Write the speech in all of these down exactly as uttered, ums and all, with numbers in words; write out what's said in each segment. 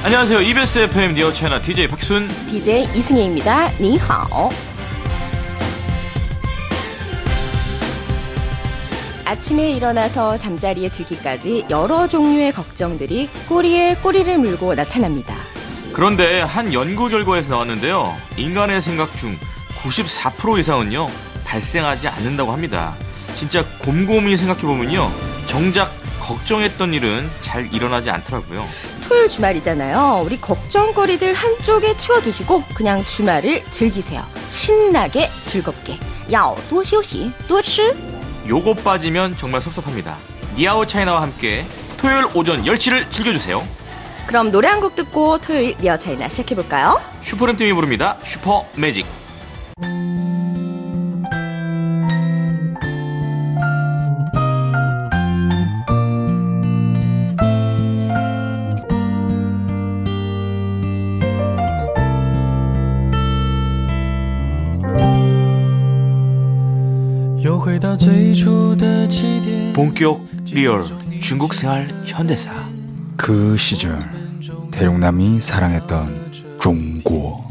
안녕하세요. 이비에스 에프엠 니어 채널 디제이 박순, 디제이 이승혜입니다. 니하오. 아침에 일어나서 잠자리에 들기까지 여러 종류의 걱정들이 꼬리에 꼬리를 물고 나타납니다. 그런데 한 연구 결과에서 나왔는데요. 인간의 생각 중 구십사 퍼센트 이상은요 발생하지 않는다고 합니다. 진짜 곰곰이 생각해보면요, 정작 걱정했던 일은 잘 일어나지 않더라고요. 토요일 주말이잖아요. 우리 걱정거리들 한쪽에 치워두시고 그냥 주말을 즐기세요. 신나게 즐겁게. 야오 또休息多吃. 요거 빠지면 정말 섭섭합니다. 니아오 차이나와 함께 토요일 오전 열 시를 즐겨주세요. 그럼 노래 한 곡 듣고 토요일 니어 차이나 시작해볼까요? 슈퍼램팀이 부릅니다. 슈퍼 매직. 본격 리얼 중국 생활 현대사. 그 시절 대륙남이 사랑했던 중국.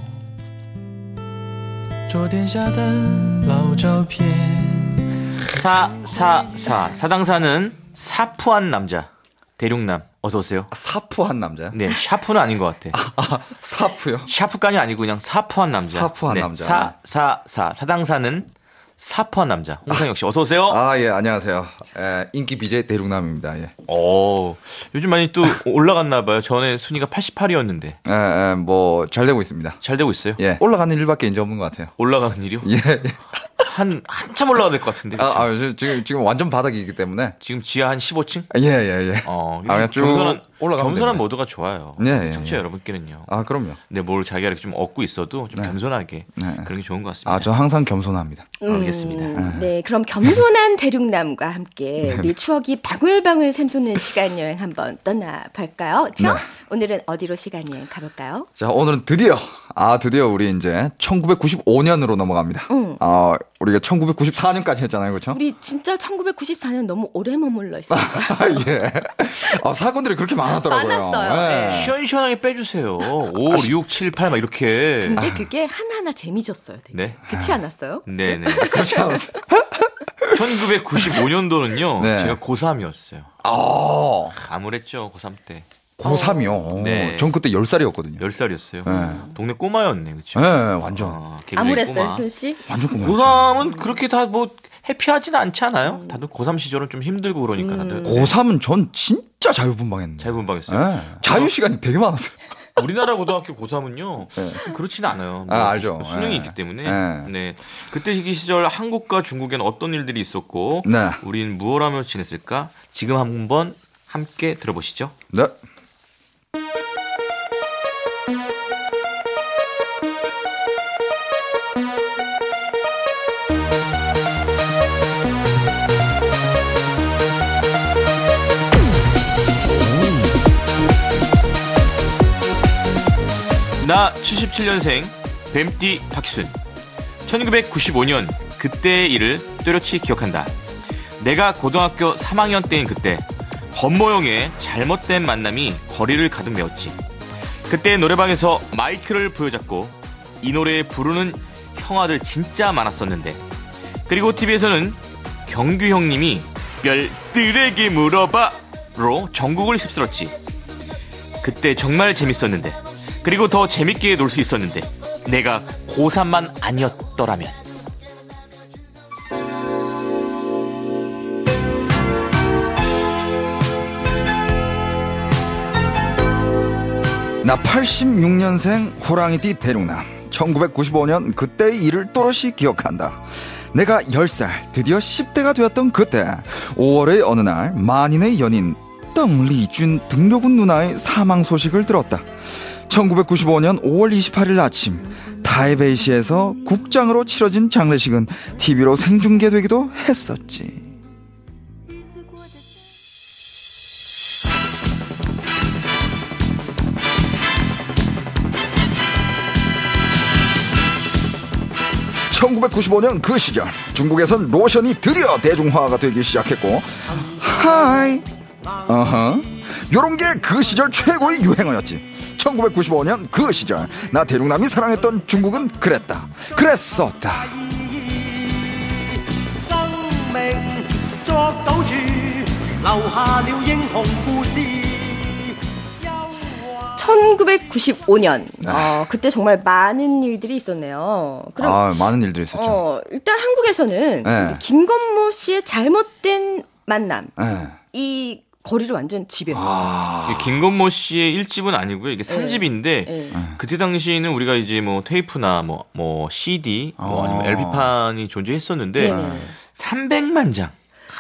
사사사 사당사는 사푸한 남자. 대륙남 어서 오세요. 사푸한 남자요? 네, 샤프는 아닌 것 같아. 아, 사푸요? 샤프간이 아니고 그냥 사푸한 남자. 사푸한 네, 남자. 사사사 사당사는 사푸한 남자. 홍상혁 씨 어서 오세요. 아, 예, 안녕하세요. 에, 인기 비제이 대륙남입니다. 예. 오, 요즘 많이 또 올라갔나 봐요. 전에 순위가 팔십팔이었는데. 에, 에, 뭐 잘 되고 있습니다. 잘 되고 있어요? 예. 올라가는 일밖에 이제 없는 것 같아요. 올라가는 일이요? 예. 예. 한 한참 올라가야 될 것 같은데. 아, 아, 지금 지금 완전 바닥이기 때문에. 지금 지하 한 십오 층? 예, 예, 예. 어, 아, 쭉 겸손한 올라가면 겸손한 됩니다. 모드가 좋아요. 예, 예, 청취자 예. 여러분께는요. 아, 그럼요. 네, 뭘 자기가 이렇게 좀 얻고 있어도 좀 네. 겸손하게 네. 그런 게 좋은 것 같습니다. 아, 저 항상 겸손합니다. 음, 알겠습니다. 네, 그럼 겸손한 대륙남과 함께 우리 추억이 방울방울 샘솟는 시간 여행 한번 떠나볼까요? 저 네. 오늘은 어디로 시간 여행 가볼까요? 자, 오늘은 드디어, 아, 드디어 우리 이제 천구백구십오 년으로 넘어갑니다. 응. 아, 우리가 천구백구십사 년까지 했잖아요. 그렇죠? 우리 진짜 천구백구십사 년 너무 오래 머물러 있어요. 예. 아, 사건들이 그렇게 많았더라고요. 많았어요. 네. 시원시원하게 빼주세요. 오, 육, 칠, 팔 막 이렇게. 근데 그게 하나하나 재미졌어요. 되게. 네. 그렇지 않았어요? 네네. 그렇지 않았어요. 천구백구십오 년도는요. 네. 제가 고삼이었어요. 아, 암울했죠, 고삼 때. 고삼이요. 네. 전 그때 열 살이었거든요. 열 살이었어요. 네. 동네 꼬마였네, 그쵸? 네, 완전. 아, 개구리 암울했어요, 꼬마. 순 씨? 완전 꿈이었죠. 고삼은 그렇게 다 뭐 해피하진 않지 않아요? 다들 고삼 시절은 좀 힘들고 그러니까 다들. 고삼은 전 진짜 자유분방했는데. 자유분방했어요. 네. 자유시간이 되게 많았어요. 우리나라 고등학교 고삼은요, 네. 그렇지는 않아요. 뭐 아, 알죠. 수능이 네. 있기 때문에. 네. 네. 그때 이 시절 한국과 중국엔 어떤 일들이 있었고, 네. 우린 무엇 하며 지냈을까? 지금 한번 함께 들어보시죠. 네. 나 칠십칠 년생 뱀띠 박희순. 천구백구십오 년 그때의 일을 또렷이 기억한다. 내가 고등학교 삼 학년 때인 그때 권모영의 잘못된 만남이 거리를 가득 메웠지. 그때 노래방에서 마이크를 부여잡고 이 노래 부르는 형아들 진짜 많았었는데, 그리고 티비에서는 경규 형님이 별들에게 물어봐로 전국을 휩쓸었지. 그때 정말 재밌었는데, 그리고 더 재밌게 놀 수 있었는데, 내가 고삼만 아니었더라면. 나 팔십육 년생 호랑이띠 대륙남. 천구백구십오 년 그때의 일을 또렷이 기억한다. 내가 열 살, 드디어 십 대가 되었던 그때 오월의 어느 날 만인의 연인 덩리준 등려군 누나의 사망 소식을 들었다. 천구백구십오 년 오월 이십팔일 아침 타이베이시에서 국장으로 치러진 장례식은 티비로 생중계되기도 했었지. 천구백구십오 년 그 시절 중국에선 로션이 드디어 대중화가 되기 시작했고, 하이 어허 요런 게 그 시절 최고의 유행어였지. 천구백구십오 년 그 시절 나 대륙남이 사랑했던 중국은 그랬다. 그랬었다. 천구백구십오 년. 어, 그때 정말 많은 일들이 있었네요. 그럼 아, 많은 일들이 있었죠. 어, 일단 한국에서는 네. 김건모 씨의 잘못된 만남. 네. 이 거리를 완전 지배했었어요. 아. 김건모 씨의 일 집은 아니고요. 이게 삼 집인데 네. 그때 당시에는 우리가 이제 뭐 테이프나 뭐, 뭐 씨디 뭐 아니면 아. 엘피판이 존재했었는데 네네. 삼백만 장.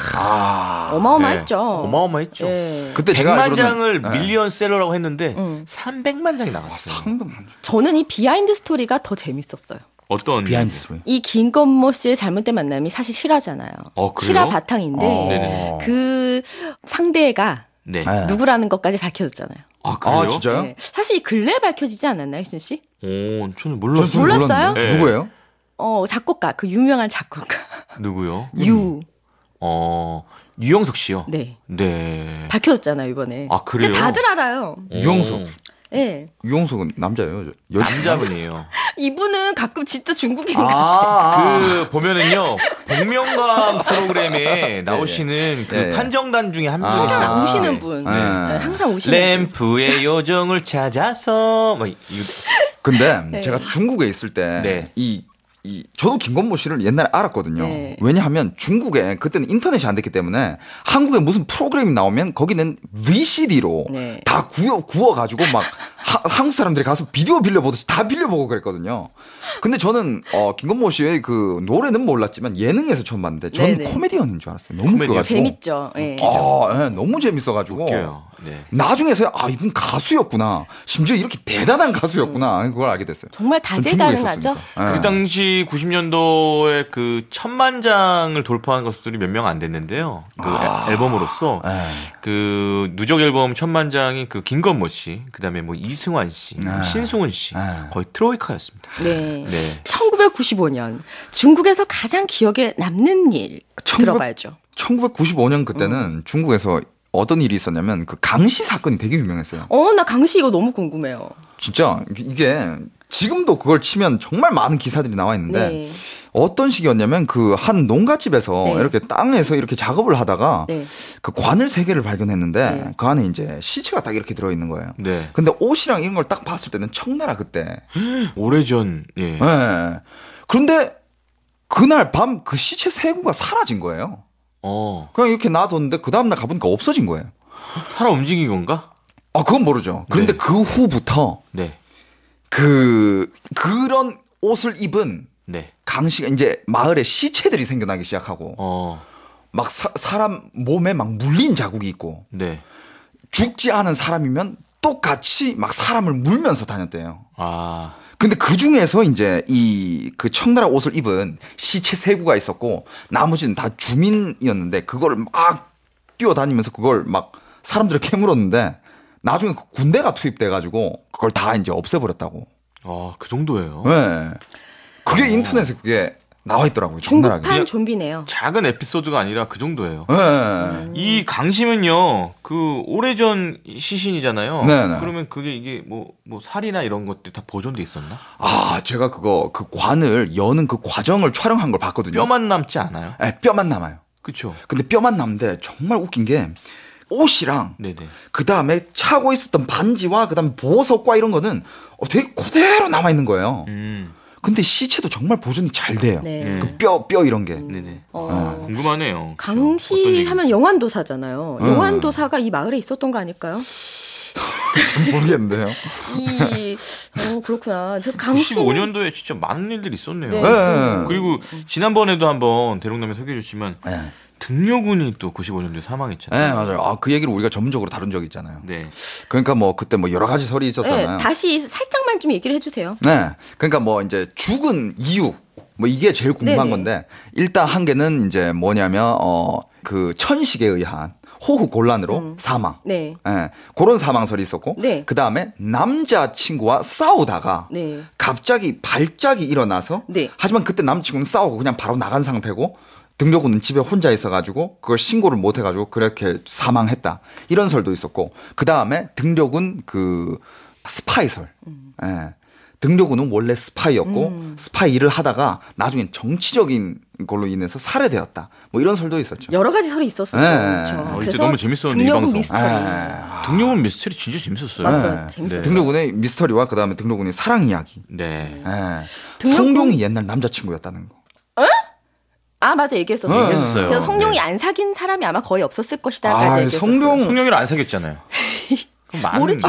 아. 어마어마했죠. 네. 어마어마했죠. 네. 그때 제가 백만 알기로는- 장을 네. 밀리언셀러라고 했는데 음. 삼백만 장이 나갔어요. 삼백만 장. 저는 이 비하인드 스토리가 더 재밌었어요. 어떤 비하인드 스토리. 이 김건모 씨의 잘못된 만남이 사실 실화잖아요. 어, 그래요? 실화 바탕인데 어. 네네. 그 상대가 네. 네. 누구라는 것까지 밝혀졌잖아요. 아, 그래요? 아, 진짜요? 네. 사실 근래에 밝혀지지 않았나요, 희순 씨? 오, 저는 몰랐어요. 전 몰랐어요? 몰랐는데. 네. 누구예요? 어, 작곡가, 그 유명한 작곡가. 누구요? 유. 어, 유영석 씨요? 네. 네. 밝혀졌잖아요, 이번에. 아, 그래요? 이제 다들 알아요. 유영석. 예. 유영석은 남자예요? 여자? 남자분이에요. 이분은 가끔 진짜 중국인 아, 같아요. 아. 그 보면은요 복면가왕 프로그램에 나오시는 그 네. 판정단 중에 한 분이 항상 아, 우시는 네. 분. 네. 네, 항상 우시는 분. 램프의 요정을 찾아서 뭐 이, 근데 네. 제가 중국에 있을 때 네. 이 이 저도 김건모 씨를 옛날에 알았거든요. 네. 왜냐하면 중국에 그때는 인터넷이 안 됐기 때문에 한국에 무슨 프로그램이 나오면 거기는 브이시디로 네. 다 구워 구워 가지고 막 하, 한국 사람들이 가서 비디오 빌려보듯이 다 빌려보고 그랬거든요. 근데 저는 어, 김건모 씨의 그 노래는 몰랐지만 예능에서 처음 봤는데 저는 네네. 코미디언인 줄 알았어요. 너무 코미디언. 웃겨가지고. 재밌죠. 예. 아, 예, 너무 재밌어가지고. 웃겨요. 네. 나중에서야 아 이분 가수였구나. 심지어 이렇게 대단한 가수였구나. 그걸 알게 됐어요. 정말 전 중국에 다재다능하죠. 있었으니까. 예. 그 당시 구십 년도에 그 천만 장을 돌파한 가수들이 몇 명 안 됐는데요. 그 아. 앨- 앨범으로서 예. 그 누적 앨범 천만 장이 그 김건모 씨, 그다음에 뭐 이승환 씨, 아. 신승훈 씨 아. 거의 트로이카였습니다. 네. 네. 천구백구십오 년 중국에서 가장 기억에 남는 일 천구백 들어봐야죠. 천구백구십오 년 그때는 중국에서 어떤 일이 있었냐면 그 강씨 사건이 되게 유명했어요. 어, 나 강씨 이거 너무 궁금해요. 진짜 이게 지금도 그걸 치면 정말 많은 기사들이 나와 있는데 네. 어떤 식이었냐면 그 한 농가집에서 네. 이렇게 땅에서 이렇게 작업을 하다가 네. 그 관을 세 개를 발견했는데 네. 그 안에 이제 시체가 딱 이렇게 들어 있는 거예요. 네. 근데 옷이랑 이런 걸 딱 봤을 때는 청나라 그때. 오래전 예. 예. 그런데 그날 밤 그 시체 세 구가 사라진 거예요. 어. 그냥 이렇게 놔뒀는데 그 다음날 가보니까 없어진 거예요. 살아 움직인 건가? 아, 그건 모르죠. 그런데 네. 그 후부터 네. 그, 그런 옷을 입은 네. 강씨가 이제 마을에 시체들이 생겨나기 시작하고 어. 막 사, 사람 몸에 막 물린 자국이 있고 네. 죽지 않은 사람이면 똑같이 막 사람을 물면서 다녔대요. 아. 근데 그 중에서 이제 이 그 청나라 옷을 입은 시체 세 구가 있었고 나머지는 다 주민이었는데 그걸 막 뛰어다니면서 그걸 막 사람들을 캐물었는데 나중에 그 군대가 투입돼 가지고 그걸 다 이제 없애버렸다고. 아, 그 정도예요. 네. 그게 인터넷에 그게 나와 있더라고요. 적나라하게. 중국판 좀비네요. 작은 에피소드가 아니라 그 정도예요. 네. 이 강심은요, 그 오래전 시신이잖아요. 네네. 그러면 그게 이게 뭐, 뭐 살이나 이런 것들 다 보존돼 있었나? 아, 제가 그거 그 관을 여는 그 과정을 촬영한 걸 봤거든요. 뼈만 남지 않아요? 네, 뼈만 남아요. 그쵸? 근데 뼈만 남는데 정말 웃긴 게 옷이랑 네네. 그 다음에 차고 있었던 반지와 그 다음에 보석과 이런 거는 어, 되게 그대로 남아 있는 거예요. 음, 근데 시체도 정말 보존이 잘 돼요. 네. 음. 그 뼈, 뼈 이런 게. 네네. 어. 궁금하네요. 그쵸? 어떤 강씨 얘기인지. 하면 영환도사잖아요. 음. 영환도사가 이 마을에 있었던 거 아닐까요? 잘 모르겠는데요. 이, 어, 그렇구나. 저 강씨. 구십오 년도에 진짜 많은 일들이 있었네요. 네. 네. 그리고 지난번에도 한번 대롱남에 소개해 주시면 네. 등려군이 또 구십오 년도에 사망했잖아요. 네, 맞아요. 아, 그 얘기를 우리가 전문적으로 다룬 적이 있잖아요. 네. 그러니까 뭐 그때 뭐 여러 가지 설이 네, 있었잖아요. 다시 살짝만 좀 얘기를 해주세요. 네. 그러니까 뭐 이제 죽은 이유 뭐 이게 제일 궁금한 네네. 건데 일단 한 개는 이제 뭐냐면 어 그 천식에 의한 호흡 곤란으로 사망. 네. 예. 그런 사망설이 있었고 네. 그다음에 남자친구와 싸우다가 네. 갑자기 발작이 일어나서 네. 하지만 그때 남자친구는 싸우고 그냥 바로 나간 상태고 등려군은 집에 혼자 있어가지고 그걸 신고를 못 해가지고 그렇게 사망했다 이런 설도 있었고 그 다음에 등려군 그 스파이설. 예. 등려군은 원래 스파이였고 음. 스파이 일을 하다가 나중엔 정치적인 걸로 인해서 살해되었다. 뭐 이런 설도 있었죠. 여러 가지 설이 있었어요. 네. 그렇죠. 어, 이제 그래서 너무 재밌었는데, 이 등려군 방송. 미스터리. 네. 등려군 미스터리 진짜 재밌었어요. 맞아요. 네. 재밌어요. 등려군의 미스터리와 그다음에 등려군의 사랑 이야기. 네. 예. 등려군- 성룡이 옛날 남자친구였다는 거. 아 맞아 얘기했었어요. 네. 얘기했었어요. 그래서 성룡이 네. 안 사귄 사람이 아마 거의 없었을 것이다까지 아, 얘기했었어요. 성룡 성룡이를 안 사귀었잖아요. 그럼 맞- 모르죠.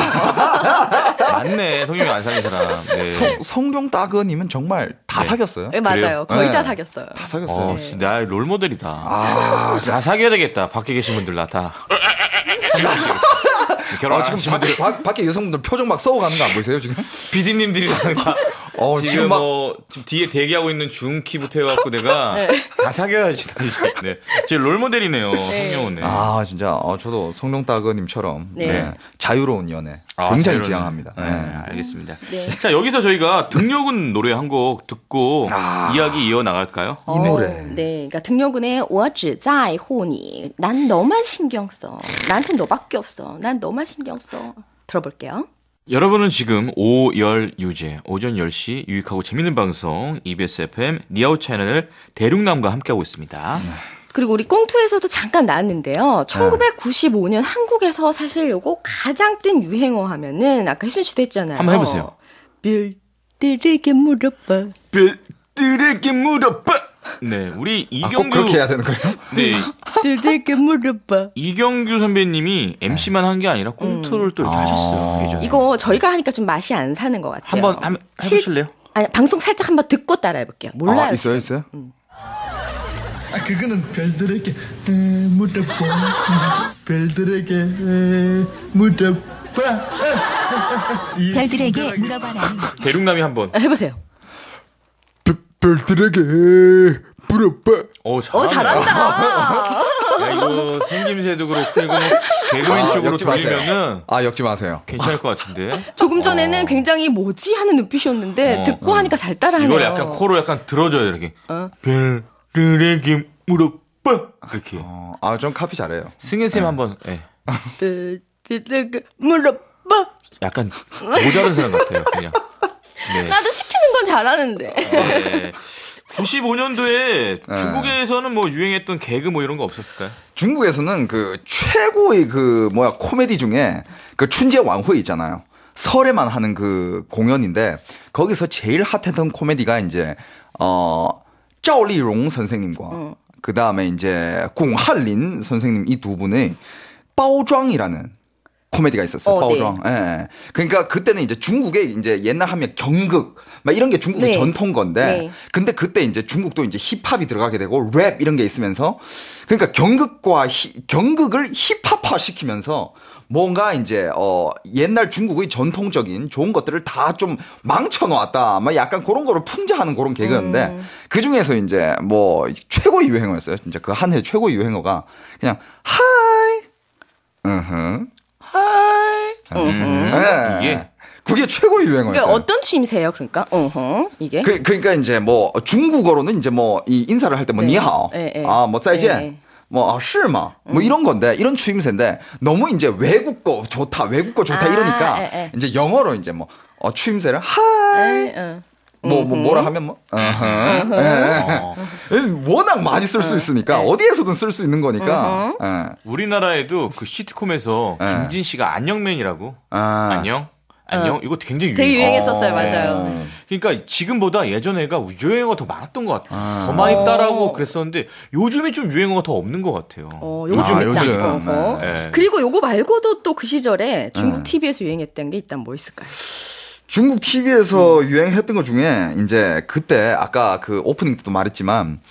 맞네. 성룡이 안 사귄 사람. 네. 성, 성룡 따거님은 정말 다 네. 사귀었어요. 네, 맞아요. 그래요? 거의 네. 다 사귀었어요. 다 사귀었어요. 어, 진짜 나의 롤모델이다. 아, 다 사귀어야 되겠다. 밖에 계신 분들 나 다. 한 명씩. 결혼 아, 지금 지금 밖에, 밖- 밖에 여성분들 표정 막 써가는 거 안 보이세요 지금? 비디님들이랑 다 어, 지금 지금 막- 뭐 지금 뒤에 대기하고 있는 중키부터 해갖고 내가 다 사귀어야지 나 이제. 네. 제 롤모델이네요. 성룡은. 네. 아 진짜 어, 저도 성룡 따거님처럼 네. 네. 자유로운 연애 아, 굉장히 자유로운- 지향합니다. 네, 네. 알겠습니다. 네. 자 여기서 저희가 등려군 노래 한 곡 듣고 아. 이야기 이어 나갈까요? 이 노래. 어, 네, 그러니까 등려군의 我只在乎你. 난 너만 신경 써. 나한테 너밖에 없어. 난 너만 신경 써. 들어볼게요. 여러분은 지금 오열 유재 오전 열 시 유익하고 재밌는 방송 이비에스 에프엠 니아웃 채널 대륙남과 함께하고 있습니다. 그리고 우리 꽁투에서도 잠깐 나왔는데요. 천구백구십오 년 한국에서 사실 요거 가장 뜬 유행어 하면은 아까 혜순 씨도 했잖아요. 한번 해보세요. 별들에게 물어봐. 별들에게 물어봐. 네, 우리 아, 꼭 이경규 그렇게 해야 되는 거예요? 네, 들에게 물어봐. 이경규 선배님이 엠씨만 한 게 아니라 꽁트를 또 이렇게 아. 하셨어요. 예전에. 이거 저희가 하니까 좀 맛이 안 사는 것 같아요. 한번 한번 해보실래요? 아니, 방송 살짝 한번 듣고 따라해볼게요. 몰라요. 아, 있어요, 있어요. 아, 그거는 별들에게 에, 물어봐. 별들에게 에, 물어봐. 이 별들에게 손가락이- 물어봐라. 대륙남이 한번. 해보세요. 별들에게 물어봐. 어, 어, 잘하네. 잘한다. 야, 이거 생김새도 그렇고 이거 뭐 개그맨 아, 쪽으로 엮지 마세요. 돌리면은 아 역지 마세요. 괜찮을 것 같은데. 조금 전에는 굉장히 뭐지 하는 눈빛이었는데 어, 듣고 하니까 잘 따라하네요. 이걸 약간 코로 약간 들어줘요 이렇게. 어. 별들에게 물어봐. 그렇게. 어, 아좀 카피 잘해요. 승현 쌤 한번. 예. 별들에게 물어봐. 약간 모자란 사람 같아요. 그냥. 네. 나도 시키는 건 잘하는데. 네. 구십오 년도에 네. 중국에서는 뭐 유행했던 개그 뭐 이런 거 없었을까요? 중국에서는 그 최고의 그 뭐야 코미디 중에 그 춘제 완회 있잖아요. 설에만 하는 그 공연인데 거기서 제일 핫했던 코미디가 이제 어赵丽蓉 선생님과 음. 그 다음에 이제 공한린 선생님 이 두 분의 빠오庄이라는 코미디가 있었어요. 어, 빠오庄. 예, 예. 그러니까 그때는 이제 중국에 이제 옛날 하면 경극 막 이런 게 중국의 네. 전통 건데 네. 근데 그때 이제 중국도 이제 힙합이 들어가게 되고 랩 이런 게 있으면서 그러니까 경극과 히, 경극을 힙합화 시키면서 뭔가 이제 어 옛날 중국의 전통적인 좋은 것들을 다 좀 망쳐 놓았다. 막 약간 그런 거를 풍자하는 그런 개그였는데 음. 그 중에서 이제 뭐 최고의 유행어였어요. 진짜 그 한 해 최고의 유행어가 그냥 하이 으흠 하이 음, 네. 이게 그게 최고의 유행어였어요. 그러니까 어떤 취임새예요, 그러니까? 어허, 이게? 그, 그러니까 이제 뭐 중국어로는 이제 뭐 이 인사를 할 때 뭐 네. 니하오, 네, 네. 아 뭐 짜이젠, 네. 뭐 아, 실마, 뭐 이런 건데 이런 추임새인데 너무 이제 외국거 좋다, 외국거 좋다 아, 이러니까 네, 네. 이제 영어로 이제 뭐 어, 추임새를 하이, 에, 어. 뭐, 뭐 뭐라 하면 뭐, 어허, 예. 어, 워낙 많이 쓸 수 있으니까 네. 어디에서든 쓸 수 있는 거니까. 예. 우리나라에도 그 시트콤에서 네. 김진 씨가 안녕맨이라고 아. 안녕 안녕 이거 굉장히 되게 유행. 유행했었어요, 어. 맞아요. 그러니까 지금보다 예전에가 유행어가 더 많았던 것 같아요. 더 많이 따라고 그랬었는데 요즘에 좀 유행어가 더 없는 것 같아요. 어, 요즘, 요즘, 아, 있다. 요즘. 어허. 네. 그리고 요거 말고도 또 그 시절에 중국 티비에서 유행했던 게 있다면 뭐 있을까요? 중국 티비에서 유행했던 것 중에 이제 그때 아까 그 오프닝 때도 말했지만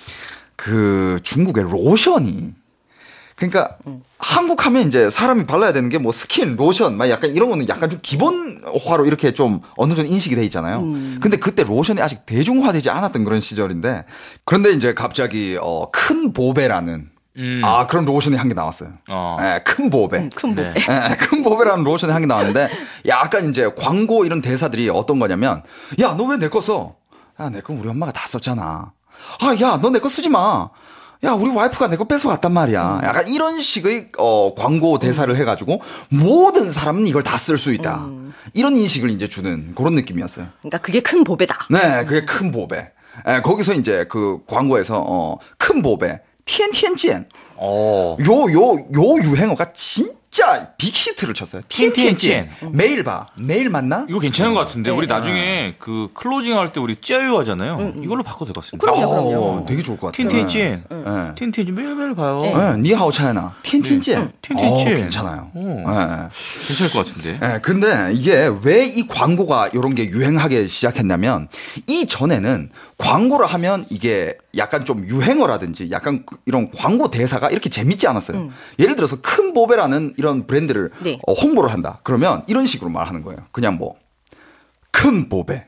그 중국의 로션이 그러니까 한국 하면 이제 사람이 발라야 되는 게 뭐 스킨, 로션, 막 약간 이런 거는 약간 좀 기본화로 이렇게 좀 어느 정도 인식이 돼 있잖아요. 근데 그때 로션이 아직 대중화되지 않았던 그런 시절인데 그런데 이제 갑자기 어, 큰 보배라는 음. 아 그런 로션이 한 개 나왔어요. 어. 네, 큰 보배. 음, 큰 네. 보배. 예, 큰 보배라는 로션이 한 개 나왔는데 약간 이제 광고 이런 대사들이 어떤 거냐면 야 너 왜 내 거 써? 야 내 거 우리 엄마가 다 썼잖아. 아 야 너 내 거 쓰지 마. 야, 우리 와이프가 내 거 뺏어왔단 말이야. 약간 이런 식의 어, 광고 대사를 해가지고 모든 사람은 이걸 다 쓸 수 있다. 음. 이런 인식을 이제 주는 그런 느낌이었어요. 그러니까 그게 큰 보배다. 네, 그게 큰 보배. 예, 거기서 이제 그 광고에서 어, 큰 보배, 티엔티엔지엔. 요, 요, 요 유행어가 진짜 빅히트를 쳤어요. 티엔티엔지엔. 매일 봐. 매일 만나? 이거 괜찮은 것 같은데. 네. 우리 나중에 그 클로징 할 때 우리 찌유 하잖아요. 음, 음. 이걸로 바꿔도 될 것 같습니다. 그럼요, 그럼요. 어, 되게 좋을 것 같아요. 티엔티엔지엔. 네. 티엔티엔지엔 매일매일 봐요. 네. 니하오 차이나. 티엔티엔지엔. 네. 티엔티엔지엔. 어, 괜찮아요. 오. 네. 괜찮을 것 같은데. 네, 근데 이게 왜 이 광고가 이런 게 유행하게 시작했냐면 이전에는 광고를 하면 이게 약간 좀 유행어라든지 약간 이런 광고 대사가 이렇게 재밌지 않았어요. 음. 예를 들어서 큰 보배라는 이런 브랜드를 네. 어, 홍보를 한다. 그러면 이런 식으로 말하는 거예요. 그냥 뭐 큰 보배.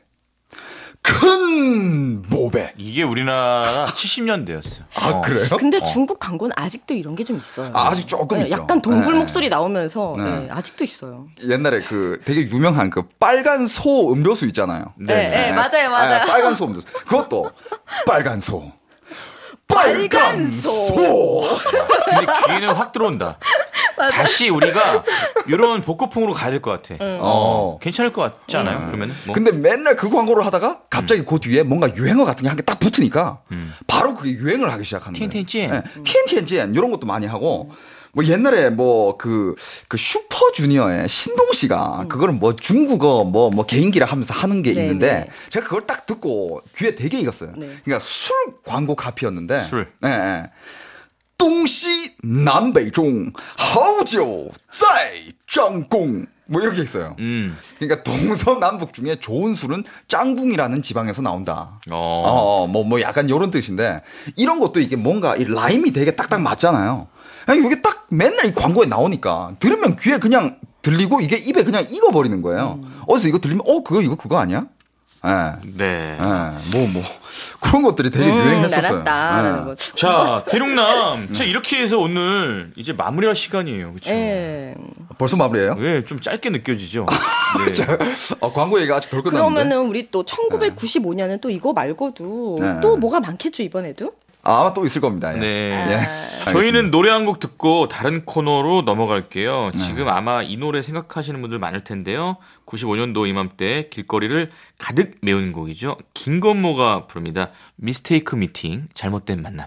큰 보배. 이게 우리나라 칠십 년대였어요. 아, 어. 그래요? 근데 어. 중국 광고는 아직도 이런 게 좀 있어요. 아, 아직 조금 네, 있죠. 약간 동굴 네. 목소리 나오면서 네. 네, 아직도 있어요. 옛날에 그 되게 유명한 그 빨간 소 음료수 있잖아요. 네, 네, 네 맞아요, 맞아요. 네, 빨간 소 음료수. 그것도 빨간 소. 빨간 소. 근데 귀에는 확 들어온다. 다시 우리가 이런 복고풍으로 가야 될 것 같아. 응. 어, 괜찮을 것 같지 않아요? 응. 그러면 뭐. 근데 맨날 그 광고를 하다가 갑자기 음. 그 뒤에 뭔가 유행어 같은 게 한 개 딱 붙으니까 음. 바로 그게 유행을 하기 시작하는 거예요. 티엔티엔지엔. 네. 티엔티엔지엔 이런 것도 많이 하고 뭐 옛날에 뭐 그 그 슈퍼주니어의 신동 씨가 음. 그거를 뭐 중국어 뭐 뭐 개인기라 하면서 하는 게 네네. 있는데 제가 그걸 딱 듣고 귀에 되게 익었어요. 네. 그러니까 술 광고 카피였는데. 술. 네. 네. 东西南北中好酒在张公 뭐 이렇게 있어요. 음. 그러니까 동서남북 중에 좋은 술은 짱궁이라는 지방에서 나온다. 어, 뭐, 뭐 약간 이런 뜻인데 이런 것도 이게 뭔가 이 라임이 되게 딱딱 맞잖아요. 아니, 이게 딱 맨날 이 광고에 나오니까 들으면 귀에 그냥 들리고 이게 입에 그냥 익어버리는 거예요. 음. 어디서 이거 들리면 어 그거 이거 그거 아니야? 네. 네. 뭐, 뭐. 그런 것들이 되게 음, 유행했었어요. 네. 자, 대륙남. 자, 이렇게 해서 오늘 이제 마무리할 시간이에요. 그쵸? 네. 벌써 마무리예요? 네, 좀 짧게 느껴지죠. 네. 자, 어, 광고 얘기가 아직 덜 끝났는데. 그러면은 우리 또 천구백구십오 년은 또 이거 말고도 네. 또 뭐가 많겠죠, 이번에도? 아, 아마 또 있을 겁니다. 예. 네. 예. 저희는 노래 한 곡 듣고 다른 코너로 넘어갈게요. 네. 지금 아마 이 노래 생각하시는 분들 많을 텐데요. 구십오 년도 이맘때 길거리를 가득 메운 곡이죠. 김건모가 부릅니다. 미스테이크 미팅, 잘못된 만남.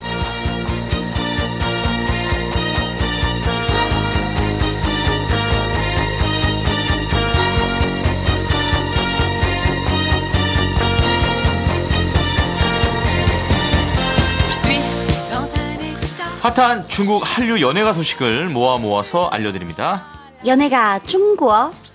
핫한 중국 한류 연예가 소식을 모아 모아서 알려드립니다. 연예가 중국.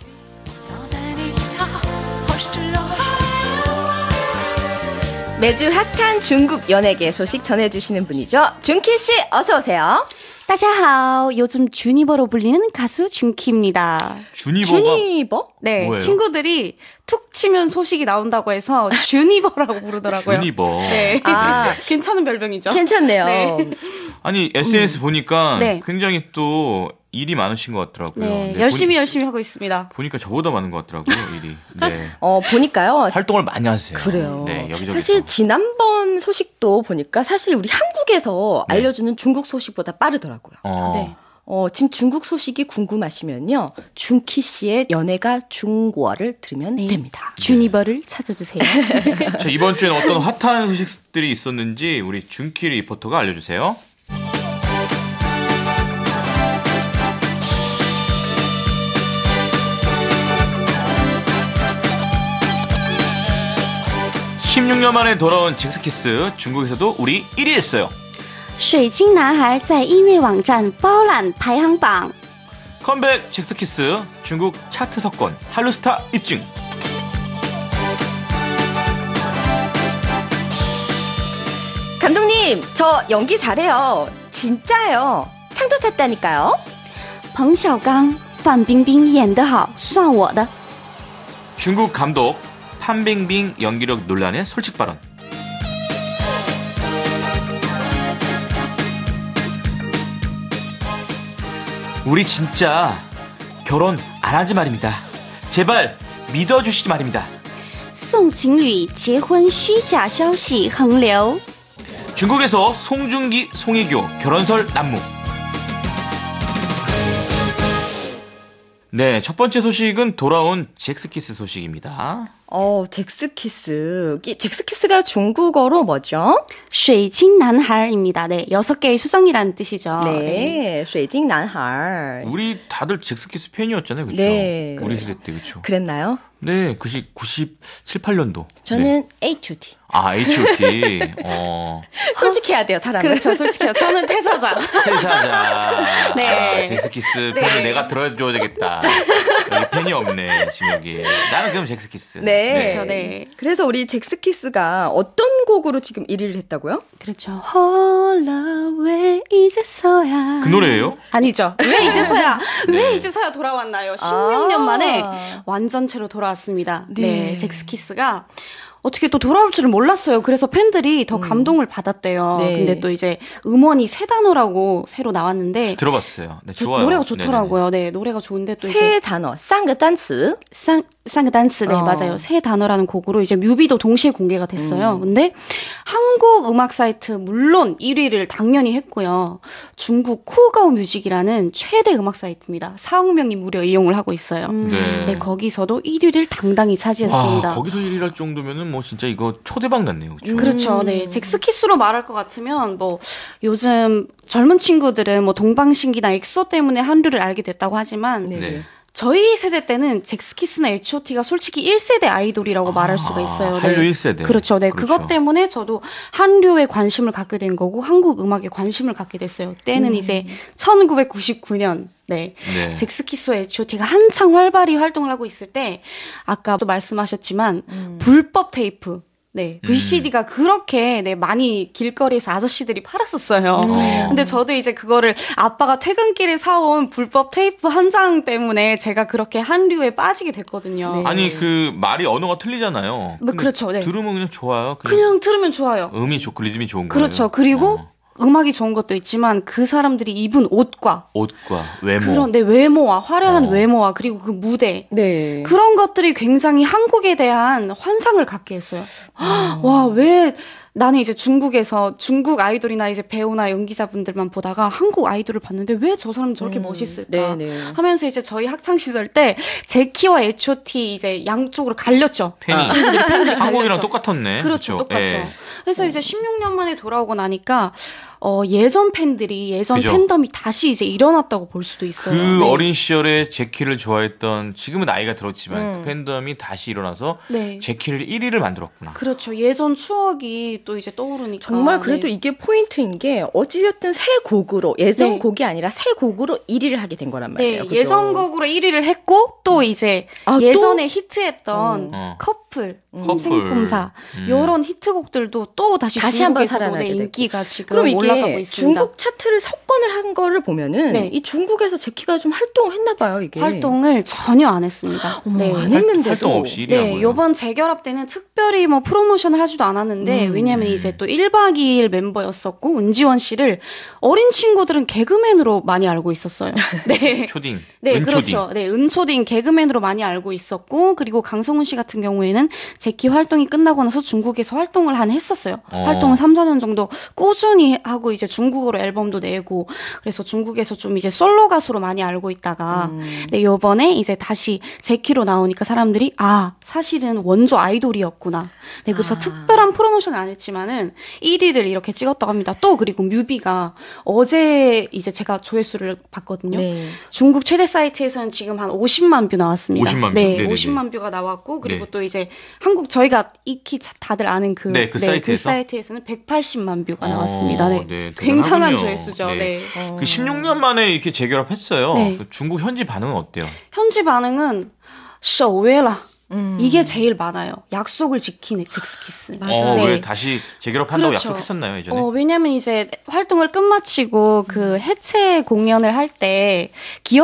매주 핫한 중국 연예계 소식 전해주시는 분이죠. 준키 씨, 어서 오세요. 大家好, 요즘 주니버로 불리는 가수 준키입니다. 주니버가 주니버? 네, 뭐예요? 친구들이 툭 치면 소식이 나온다고 해서 주니버라고 부르더라고요. 주니버. 네, 아, 괜찮은 별명이죠. 괜찮네요. 네. 아니 에스엔에스 음. 보니까 네. 굉장히 또 일이 많으신 것 같더라고요. 네, 네, 열심히 보니, 열심히 하고 있습니다. 보니까 저보다 많은 것 같더라고요, 일이. 네. 어, 보니까요. 활동을 많이 하세요. 그래요. 네, 여기저기. 사실 지난번 소식도 보니까 사실 우리 한국에서 네. 알려주는 중국 소식보다 빠르더라고요. 어. 네. 어, 지금 중국 소식이 궁금하시면요. 준키 씨의 연예가 중국어를 들으면 네. 됩니다. 주니버를 찾아주세요. 자, 이번 주에는 어떤 핫한 소식들이 있었는지 우리 준키 리포터가 알려주세요. 십육 년 만에 돌아온 잭스키스, 중국에서도 우리 일 위 했어요. 水晶男孩在音乐网站包揽排行榜. 컴백 잭스키스, 중국 차트 석권, 한류스타 입증. 감독님, 저 연기 잘해요. 진짜예요. 상도 탔다니까요. 彭小刚、范冰冰演得好，算我的. 중국 감독 판빙빙 연기력 논란의 솔직 발언. 우리 진짜 결혼 안 하지 말입니다. 제발 믿어주시지 말입니다. 宋情侣结婚虚假消息横流. 중국에서 송중기, 송혜교 결혼설 난무. 네, 첫 번째 소식은 돌아온 잭스키스 소식입니다. 어, 잭스키스. 이 잭스키스가 중국어로 뭐죠? 水晶男孩입니다. 네, 여섯 개의 수정이라는 뜻이죠. 네, 水晶男孩. 우리 다들 잭스키스 팬이었잖아요, 그렇죠? 네. 우리 세대 때, 그렇죠? 그랬나요? 네, 구십칠, 팔 년도. 저는 네. 에이치 오 티. 아, 에이치 오 티. 어. 솔직해야 돼요, 사람은. 그렇죠, 솔직해요. 저는 퇴사자. 퇴사자. 네. 아, 잭스키스 팬을 네. 내가 들어줘야 되겠다. 여기 팬이 없네, 지금 여기. 나는 그럼 잭스키스. 네. 그렇죠, 네. 그래서 우리 잭스키스가 어떤 곡으로 지금 일 위를 했다고요? 그렇죠. 홀라 왜 이제서야. 그 노래예요? 아니죠. 왜 이제서야. 네. 왜 이제서야 돌아왔나요? 십육 년 아. 만에 완전체로 돌아왔습니다. 네. 네. 잭스키스가 어떻게 또 돌아올 줄은 몰랐어요. 그래서 팬들이 더 감동을 받았대요. 네. 근데 또 이제 음원이 세 단어라고 새로 나왔는데 들어봤어요. 네, 조- 좋아요. 노래가 좋더라고요. 네, 노래가 좋은데 또 이제 새 단어, 쌍그 단츠. 쌍, 쌍그 단츠, 네, 어. 맞아요. 새 단어라는 곡으로 이제 뮤비도 동시에 공개가 됐어요. 근데 한국 음악 사이트, 물론 일 위를 당연히 했고요. 중국 쿠가오 뮤직이라는 최대 음악 사이트입니다. 사억 명이 무려 이용을 하고 있어요. 네. 네, 거기서도 일 위를 당당히 차지했습니다. 와, 거기서 일 위 할 정도면은 뭐 진짜 이거 초대박 났네요. 그렇죠? 그렇죠. 네. 잭스키스로 말할 것 같으면 뭐 요즘 젊은 친구들은 뭐 동방신기나 엑소 때문에 한류를 알게 됐다고 하지만 네. 네. 저희 세대 때는 잭스키스나 에이치 오 티가 솔직히 일 세대 아이돌이라고 말할 수가 있어요. 네. 한류 일 세대. 그렇죠. 네. 그렇죠. 그것 때문에 저도 한류에 관심을 갖게 된 거고 한국 음악에 관심을 갖게 됐어요. 때는 이제 천구백구십구 년. 네. 네. 잭스키스와 에이치 오 티가 한창 활발히 활동을 하고 있을 때 아까도 말씀하셨지만 불법 테이프 네, 브이씨디가 그렇게 네, 많이 길거리에서 아저씨들이 팔았었어요. 근데 저도 이제 그거를 아빠가 퇴근길에 사온 불법 테이프 한 장 때문에 제가 그렇게 한류에 빠지게 됐거든요. 네. 아니 그 말이 언어가 틀리잖아요. 뭐, 근데 그렇죠, 네. 들으면 그냥 좋아요. 그냥, 그냥 들으면 좋아요. 음이 좋고 리듬이 좋은 거예요. 그렇죠. 그리고 어. 음악이 좋은 것도 있지만 그 사람들이 입은 옷과 옷과 외모. 그런 내 외모와 화려한 어. 외모와 그리고 그 무대 네. 그런 것들이 굉장히 한국에 대한 환상을 갖게 했어요. 와, 왜 나는 이제 중국에서 중국 아이돌이나 이제 배우나 연기자분들만 보다가 한국 아이돌을 봤는데 왜 저 사람 저렇게 멋있을까 네네. 하면서 이제 저희 학창 시절 때 제키와 에이치 오 티 이제 양쪽으로 갈렸죠. 팬이 친구들이, 팬들이 한국이랑 갈렸죠. 똑같았네. 그렇죠, 똑같죠. 예. 그래서 이제 십육 년 만에 돌아오고 나니까 어, 예전 팬들이 예전 그죠. 팬덤이 다시 이제 일어났다고 볼 수도 있어요. 그 네. 어린 시절에 제키를 좋아했던 지금은 나이가 들었지만 그 팬덤이 다시 일어나서 네. 제키를 일 위를 만들었구나. 그렇죠. 예전 추억이 또 이제 떠오르니까. 정말 그래도 네. 이게 포인트인 게 어찌됐든 새 곡으로 예전 네. 곡이 아니라 새 곡으로 일 위를 하게 된 거란 말이에요. 네, 그죠? 예전 곡으로 일 위를 했고 또 이제 아, 또? 예전에 히트했던 어. 커플, 커플. 생폼사 음. 이런 히트곡들도 또 다시, 다시 한번 중국에서도 살아나게 네, 되고. 인기가 지금 그럼 올라가고 이게 있습니다. 중국 차트를 석권을 한 거를 보면은 네. 이 중국에서 제키가 좀 활동을 했나 봐요, 이게. 활동을 전혀 안 했습니다. 어머, 네. 안 했는데도 활동 없이 일 위 한 네, 거예요. 요번 재결합 때는 특별히 뭐 프로모션을 하지도 않았는데, 음. 왜냐면 이제 또 일 박 이 일 멤버였었고, 은지원 씨를 어린 친구들은 개그맨으로 많이 알고 있었어요. 네. 초딩. 네, 은초딩. 그렇죠. 네, 은초딩 개그맨으로 많이 알고 있었고, 그리고 강성훈 씨 같은 경우에는 제키 활동이 끝나고 나서 중국에서 활동을 한 했었어요. 어. 활동을 삼, 사 년 정도 꾸준히 하고 이제 중국어로 앨범도 내고, 그래서 중국에서 좀 이제 솔로 가수로 많이 알고 있다가, 음. 네, 요번에 이제 다시 제키로 나오니까 사람들이, 아, 사실은 원조 아이돌이었구나. 네, 그래서 아. 특별한 프로모션은 안 했지만은 일 위를 이렇게 찍었다고 합니다. 또 그리고 뮤비가 어제 이제 제가 조회수를 봤거든요. 네. 중국 최대 사이트에서는 지금 한 오십만 뷰 나왔습니다. 오십만 뷰. 네, 네네네. 오십만 뷰가 나왔고 그리고 네. 또 이제 한국 저희가 익히 자- 다들 아는 그, 네, 그 사이트에서? 사이트에서는 백팔십만 뷰가 어, 나왔습니다. 네. 네, 굉장한 대단하군요. 조회수죠. 네. 네. 그 십육 년 만에 이렇게 재결합했어요. 네. 그 중국 현지 반응은 어때요? 현지 반응은 首位了. 음. 이게 제일 많아요. 약속을 지키는 잭스키스. 어, 네. 왜 다시 재결합한다고 그렇죠. 약속했었나요, 예전에? 어, 왜냐면 이제 활동을 끝마치고 그 해체 공연을 할 때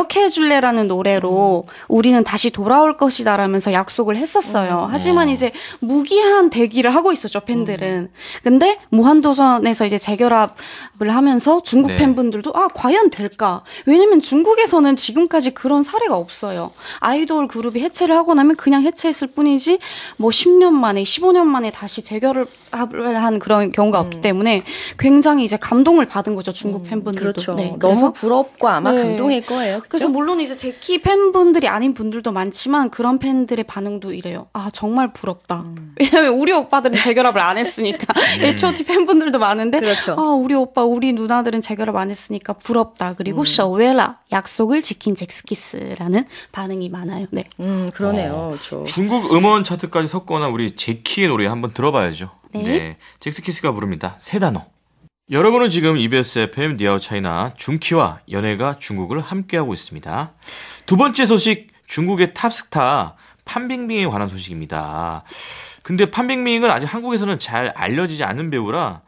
기억해줄래라는 노래로 우리는 다시 돌아올 것이다라면서 약속을 했었어요. 하지만 이제 무기한 대기를 하고 있었죠, 팬들은. 근데 무한도전에서 이제 재결합을 하면서 중국 네. 팬분들도 아, 과연 될까? 왜냐면 중국에서는 지금까지 그런 사례가 없어요. 아이돌 그룹이 해체를 하고 나면 그냥 해체 해체했을 뿐이지 뭐 십 년 만에 십오 년 만에 다시 재결합을 한 그런 경우가 음. 없기 때문에 굉장히 이제 감동을 받은 거죠. 중국 팬분들도. 그렇죠. 네, 너무 부럽고 아마 네. 감동일 거예요. 그렇죠? 그래서 물론 이제 제키 팬분들이 아닌 분들도 많지만 그런 팬들의 반응도 이래요. 아 정말 부럽다. 음. 왜냐면 우리 오빠들은 재결합을 안 했으니까. 에이치 오 티 팬분들도 많은데 그렇죠. 아 우리 오빠 우리 누나들은 재결합 안 했으니까 부럽다. 그리고 음. 쇼웰라 약속을 지킨 잭스키스라는 반응이 많아요. 네. 음 그러네요. 어, 저. 중국 음원 차트까지 섞거나 우리 제키의 노래 한번 들어봐야죠. 네. 네. 잭스키스가 부릅니다. 세 단어. 여러분은 지금 이비에스 에프엠 니아웃 차이나 중키와 연예가 중국을 함께하고 있습니다. 두 번째 소식, 중국의 탑스타 판빙빙에 관한 소식입니다. 근데 판빙빙은 아직 한국에서는 잘 알려지지 않은 배우라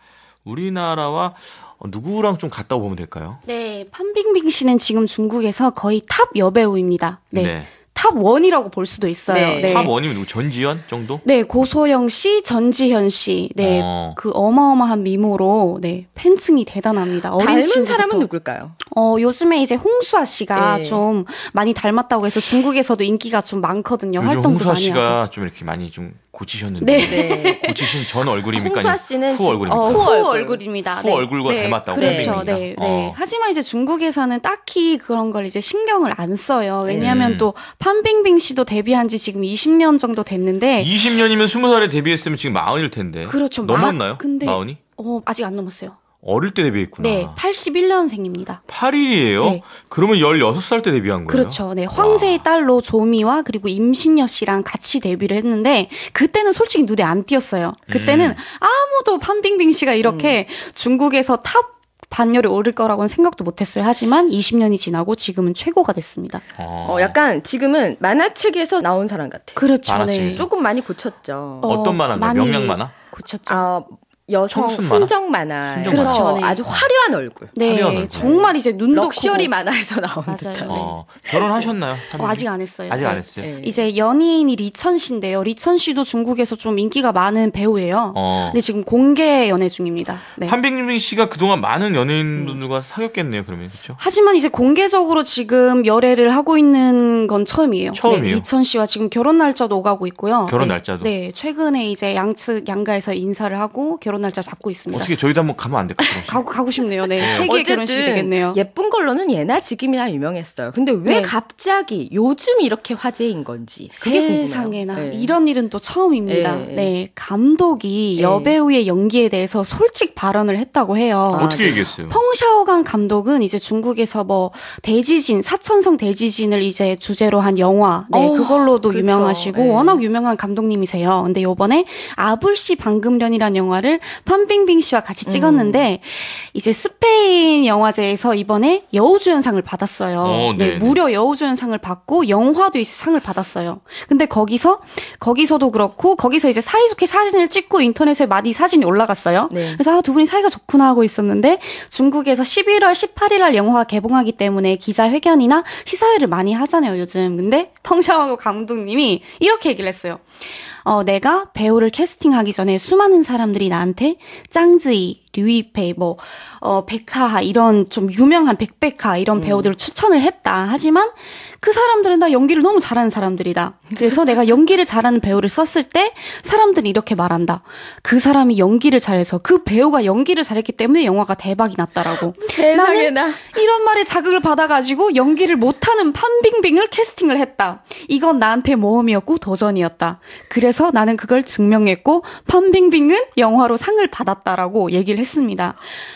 우리나라와 누구랑 좀 같다고 보면 될까요? 네, 판빙빙 씨는 지금 중국에서 거의 탑 여배우입니다. 네. 네. 탑 원이라고 볼 수도 있어요. 네. 네. 탑 원이면 누구? 전지현 정도? 네, 고소영 씨, 전지현 씨, 네, 어. 그 어마어마한 미모로 네 팬층이 대단합니다. 어린 닮은 친구부터. 사람은 누굴까요? 어 요즘에 이제 홍수아 씨가 네. 좀 많이 닮았다고 해서 중국에서도 인기가 좀 많거든요. 요즘 활동도 홍수아 많이 씨가 하고. 좀 이렇게 많이 좀 고치셨는데 네. 네. 고치신 전 얼굴입니까? 홍수아 씨는 후 얼굴입니까? 어, 후 후 얼굴. 얼굴입니다. 후 얼굴과 닮았다고 그렇죠. 판빙빙이가? 네, 네. 어. 하지만 이제 중국에서는 딱히 그런 걸 이제 신경을 안 써요. 왜냐하면 음. 또 판빙빙 씨도 데뷔한 지 지금 이십 년 정도 됐는데. 이십 년이면 스무 살에 데뷔했으면 지금 마흔일 텐데. 그렇죠. 넘었나요? 마, 근데 마흔이? 어, 아직 안 넘었어요. 어릴 때 데뷔했구나. 네, 팔십일 년생입니다. 팔 일이에요? 네. 그러면 열여섯 살 때 데뷔한 거예요? 그렇죠. 네, 황제의 와. 딸로 조미와 그리고 임신여 씨랑 같이 데뷔를 했는데 그때는 솔직히 눈에 안 띄었어요. 그때는 음. 아무도 판빙빙 씨가 이렇게 음. 중국에서 탑 반열에 오를 거라고는 생각도 못했어요. 하지만 이십 년이 지나고 지금은 최고가 됐습니다. 어. 어, 약간 지금은 만화책에서 나온 사람 같아요. 그렇죠. 만화책에서. 네. 조금 많이 고쳤죠. 어, 어떤 만화인가요? 많이 명량 만화? 고쳤죠. 아, 여성 청순 만화? 순정 만화. 순정 그렇죠. 만화. 네. 아주 화려한 얼굴. 네, 화려한 얼굴. 정말 이제 눈도 럭셔리 크고. 만화에서 나온 맞아요. 듯한. 네. 어, 결혼하셨나요? 어, 아직 안 했어요. 아직 네. 안 했어요? 네. 이제 연인이 리천 씨인데요. 리천 씨도 중국에서 좀 인기가 많은 배우예요. 어. 근데 지금 공개 연애 중입니다. 네. 판빙빙 씨가 그동안 많은 연예인분들과 사귀었겠네요, 그러면. 그렇죠? 하지만 이제 공개적으로 지금 열애를 하고 있는 건 처음이에요. 처음이에요? 네, 리천 씨와 지금 결혼 날짜도 오가고 있고요. 결혼 네. 날짜도? 네, 최근에 이제 양측 양가에서 인사를 하고 결혼 날짜 잡고 있습니다. 어떻게 저희도 한번 가면 안 될까요? 가고 가고 싶네요. 네, 세계 결혼식이 되겠네요. 예쁜 걸로는 예나 지금이나 유명했어요. 근데 왜 네. 갑자기 요즘 이렇게 화제인 건지 그게 궁금해요. 세상에나 네. 이런 일은 또 처음입니다. 네. 네, 감독이 네. 여배우의 연기에 대해서 솔직 발언을 했다고 해요. 아, 어떻게 얘기했어요? 펑샤오강 감독은 이제 중국에서 뭐 대지진, 사천성 대지진을 이제 주제로 한 영화, 네, 어, 그걸로도 그렇죠. 유명하시고 네. 워낙 유명한 감독님이세요. 근데 요번에 아불씨 방금련이라는 영화를 판빙빙 씨와 같이 찍었는데 음. 이제 스페인 영화제에서 이번에 여우주연상을 받았어요. 어, 네, 네네. 무려 여우주연상을 받고 영화도 이제 상을 받았어요. 근데 거기서 거기서도 그렇고 거기서 이제 사이좋게 사진을 찍고 인터넷에 많이 사진이 올라갔어요. 네. 그래서 아, 두 분이 사이가 좋구나 하고 있었는데 중국에서 십일월 십팔일 날 영화가 개봉하기 때문에 기자회견이나 시사회를 많이 하잖아요, 요즘. 근데 펑샤오 감독님이 이렇게 얘기를 했어요. 어, 내가 배우를 캐스팅하기 전에 수많은 사람들이 나한테 짱즈이, 류이페이, 뭐, 어, 백하, 이런 좀 유명한 백백하, 이런 음. 배우들을 추천을 했다. 하지만 그 사람들은 다 연기를 너무 잘하는 사람들이다. 그래서 내가 연기를 잘하는 배우를 썼을 때 사람들이 이렇게 말한다. 그 사람이 연기를 잘해서 그 배우가 연기를 잘했기 때문에 영화가 대박이 났다라고. 세상에나. 나는 이런 말에 자극을 받아가지고 연기를 못하는 판빙빙을 캐스팅을 했다. 이건 나한테 모험이었고 도전이었다. 그래서 나는 그걸 증명했고 판빙빙은 영화로 상을 받았다라고 얘기를 했습니다.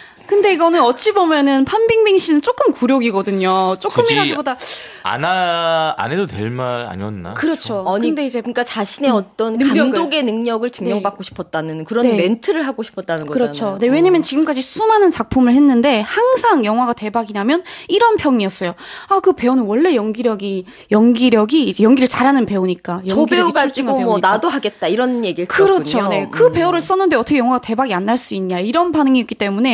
근데 이거는 어찌 보면은 판빙빙 씨는 조금 굴욕이거든요. 조금이라기보다 안, 하, 안 해도 될 말 아니었나? 그렇죠. 아니, 근데 이제 그러니까 자신의 음, 어떤 능력을. 감독의 능력을 증명받고 싶었다는 그런 네. 멘트를 하고 싶었다는 거잖아요. 그렇죠. 네, 왜냐면 지금까지 수많은 작품을 했는데 항상 영화가 대박이 나면 이런 평이었어요. 아, 그 배우는 원래 연기력이 연기력이 이제 연기를 잘하는 배우니까. 저 배우 연기력이 출중한 가지고 뭐 배우니까. 나도 하겠다 이런 얘기를 그렇죠. 들었군요. 네. 그 음. 배우를 썼는데 어떻게 영화가 대박이 안 날 수 있냐 이런 반응이었기 때문에 나는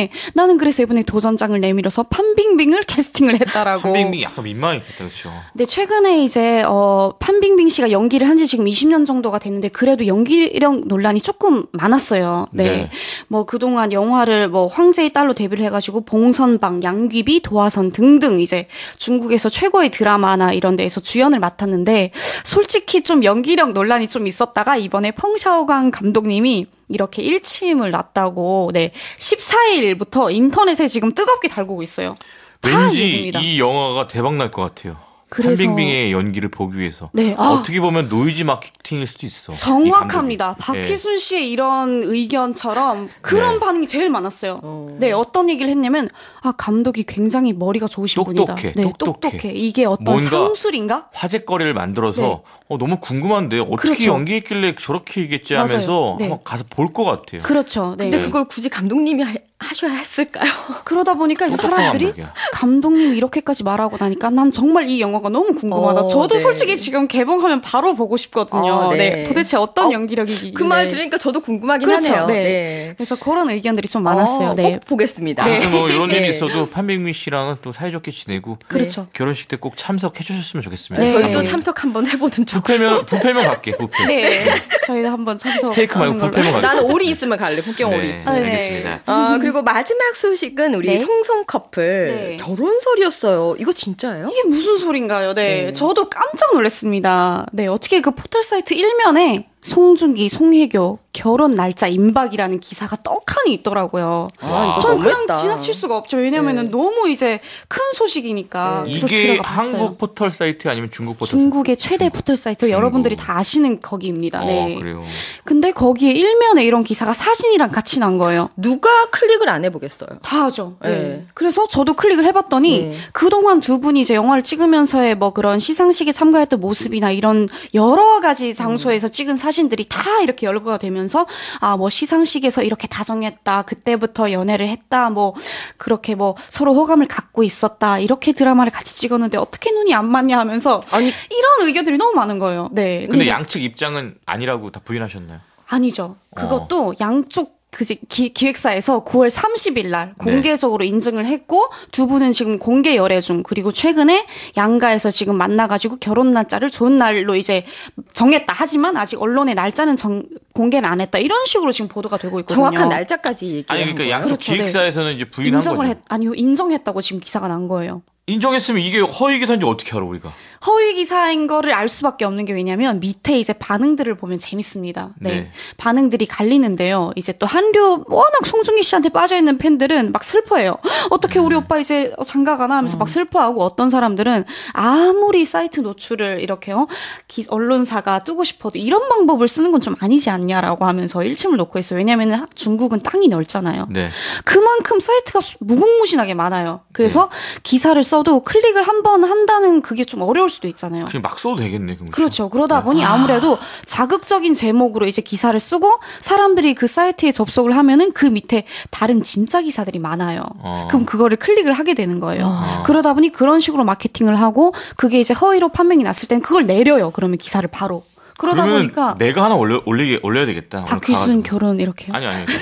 나는 그래서 이번에 도전장을 내밀어서 판빙빙을 캐스팅을 했다라고. 판빙빙 약간 민망했겠다, 그렇죠? 네, 최근에 이제 어 판빙빙 씨가 연기를 한 지 지금 이십 년 정도가 됐는데 그래도 연기력 논란이 조금 많았어요. 네, 네. 뭐 그동안 영화를 뭐 황제의 딸로 데뷔를 해가지고 봉선방, 양귀비, 도화선 등등 이제 중국에서 최고의 드라마나 이런 데에서 주연을 맡았는데 솔직히 좀 연기력 논란이 좀 있었다가 이번에 펑샤오강 감독님이 이렇게 일침을 놨다고 네 십사 일부터 인터넷에 지금 뜨겁게 달구고 있어요. 왠지 얘기입니다. 이 영화가 대박 날 것 같아요. 그래서 판빙빙의 연기를 보기 위해서. 네, 아. 어떻게 보면 노이즈 마케팅일 수도 있어. 정확합니다. 이 감독이. 박희순 씨의 이런 의견처럼 그런 네. 반응이 제일 많았어요. 어. 네, 어떤 얘기를 했냐면 아 감독이 굉장히 머리가 좋으신 똑똑해, 분이다. 네, 똑똑해. 똑똑해. 이게 어떤 뭔가 상술인가? 화제거리를 만들어서 네. 어, 너무 궁금한데 어떻게 그렇죠. 연기했길래 저렇게 얘기했지 맞아요. 하면서 네. 한번 가서 볼 것 같아요. 그렇죠. 네. 근데 그걸 굳이 감독님이 하, 하셔야 했을까요? 그러다 보니까 이제 똑똑한 사람들이 감독이야. 감독님 이렇게까지 말하고 나니까 난 정말 이 영화가 너무 궁금하다. 어, 저도 네. 솔직히 지금 개봉하면 바로 보고 싶거든요. 어, 네. 네. 도대체 어떤 어, 연기력이 그 말 네. 들으니까 저도 궁금하긴 그렇죠. 하네요. 네. 네. 그래서 그런 의견들이 좀 많았어요. 어, 네. 꼭 보겠습니다. 네. 아무튼 뭐 이런 일이 네. 있어도 판빙민 씨랑은 또 사이좋게 지내고 그렇죠. 결혼식 때 꼭 참석해 주셨으면 좋겠습니다. 네. 저희도 참석 한번 해보는 중. 부페면 부페면 갈게. 부페. 네. 저희도 한번 참석. 스테이크 말고 부페면 갈게. 나는 오리 있으면 갈래. 북경 오리 네, 있으면. 네. 알겠습니다. 아, 그리고 마지막 소식은 우리 네. 송송 커플 네. 결혼설이었어요. 이거 진짜예요? 이게 무슨 소린가요? 네. 네. 저도 깜짝 놀랐습니다. 네. 어떻게 그 포털 사이트 일면에 송중기, 송혜교 결혼 날짜 임박이라는 기사가 떡하니 있더라고요. 아, 이거 저는 그냥 너무했다. 지나칠 수가 없죠. 왜냐면은 네. 너무 이제 큰 소식이니까. 네. 그래서 이게 들어가 봤어요. 한국 포털 사이트 아니면 중국 포털 중국의 최대 포털 사이트 중국. 여러분들이 다 아시는 거기입니다. 네. 어, 그래요. 근데 거기에 일면에 이런 기사가 사진이랑 같이 난 거예요. 누가 클릭을 안 해보겠어요? 다 하죠. 네. 네. 그래서 저도 클릭을 해봤더니 네. 그동안 두 분이 이제 영화를 찍으면서의 뭐 그런 시상식에 참가했던 모습이나 이런 여러 가지 장소에서 찍은 사진들이 다 이렇게 열거가 되면서 아, 뭐 시상식에서 이렇게 다정했다. 그때부터 연애를 했다. 뭐 그렇게 뭐 서로 호감을 갖고 있었다. 이렇게 드라마를 같이 찍었는데 어떻게 눈이 안 맞냐 하면서 아니, 이런 의견들이 너무 많은 거예요. 네. 근데 양측 입장은 아니라고 다 부인하셨나요? 아니죠. 그것도 양쪽 그 기, 기획사에서 구월 삼십일 날 공개적으로 인증을 했고 두 분은 지금 공개 열애 중 그리고 최근에 양가에서 지금 만나가지고 결혼 날짜를 좋은 날로 이제 정했다. 하지만 아직 언론에 날짜는 정, 공개는 안 했다. 이런 식으로 지금 보도가 되고 있거든요. 정확한 날짜까지 얘기해요. 아니 그러니까 양쪽 그렇죠, 기획사에서는 이제 부인한 인정을 거죠. 했, 아니요 인정했다고 지금 기사가 난 거예요. 인정했으면 이게 허위 기사인지 어떻게 알아 우리가? 허위 기사인 거를 알 수밖에 없는 게 왜냐면 밑에 이제 반응들을 보면 재밌습니다. 네. 네. 반응들이 갈리는데요. 이제 또 한류 워낙 송중기 씨한테 빠져있는 팬들은 막 슬퍼해요. 어떻게 우리 오빠 이제 장가 가나 하면서 막 슬퍼하고 어떤 사람들은 아무리 사이트 노출을 이렇게 어? 기, 언론사가 뜨고 싶어도 이런 방법을 쓰는 건 좀 아니지 않냐라고 하면서 일침을 놓고 있어요. 왜냐면은 중국은 땅이 넓잖아요. 네. 그만큼 사이트가 무궁무진하게 많아요. 그래서 네. 기사를 써도 클릭을 한 번 한다는 그게 좀 어려울 수도 있잖아요. 그냥 막 써도 되겠네. 그럼 그렇죠. 그러다 보니 아무래도 자극적인 제목으로 이제 기사를 쓰고 사람들이 그 사이트에 접속을 하면은 그 밑에 다른 진짜 기사들이 많아요. 어. 그럼 그거를 클릭을 하게 되는 거예요. 그러다 보니 그런 식으로 마케팅을 하고 그게 이제 허위로 판명이 났을 땐 그걸 내려요. 그러면 기사를 바로. 그러다 그러면 보니까 내가 하나 올려 올리게 올려야 되겠다. 오늘 박희순 가가지고. 결혼 이렇게요. 아니 아니.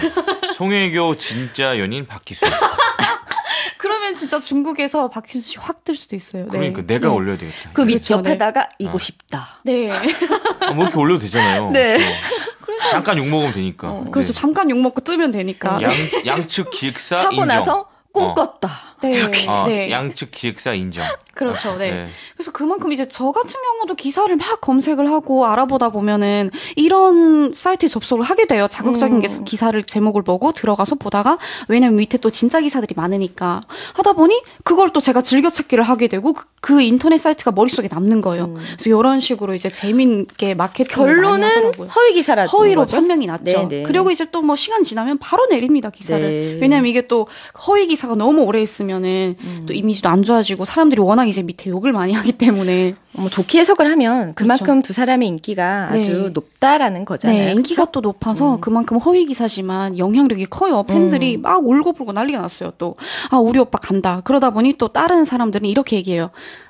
송혜교 진짜 연인 박희순. 그러면 진짜 중국에서 박희순 씨 확 뜰 수도 있어요. 네. 그러니까 내가 네. 올려야 되겠다. 그 밑 그렇죠, 옆에다가 이고 싶다. 네. 아, 뭐 이렇게 올려도 되잖아요. 네. 어. 잠깐 욕 먹으면 되니까. 어, 그렇죠. 잠깐 욕 먹고 뜨면 되니까. 양 양측 기획사 하고 인정. 나서 꿈꿨다. 네. 어, 네. 양측 기획사 인정. 그렇죠. 네. 네. 그래서 그만큼 이제 저 같은 경우도 기사를 막 검색을 하고 알아보다 보면은 이런 사이트에 접속을 하게 돼요. 자극적인 게 기사를 제목을 보고 들어가서 보다가 왜냐면 밑에 또 진짜 기사들이 많으니까 하다 보니 그걸 또 제가 즐겨찾기를 하게 되고 그, 그 인터넷 사이트가 머릿속에 남는 거예요. 음. 그래서 이런 식으로 이제 재미있게 마케팅을 많이 결론은 하더라고요. 허위 기사라는 허위로 거죠? 판명이 났죠. 네네. 그리고 이제 또 뭐 시간 지나면 바로 내립니다 기사를. 네. 왜냐면 이게 또 허위 기사가 너무 오래 있으면은 음. 또 이미지도 안 좋아지고 사람들이 워낙 이제 밑에 욕을 많이 하기 때문에. 뭐 좋게 해석을 하면 그만큼 그렇죠. 두 사람의 인기가 네. 아주 높다라는 거잖아요. 네, 인기가 그렇죠? 또 높아서 음. 그만큼 허위 기사지만 영향력이 커요. 팬들이 음. 막 울고불고 난리가 났어요. 또 아 우리 오빠 간다. 그러다 보니 또 다른 사람들은 이렇게 얘기해요.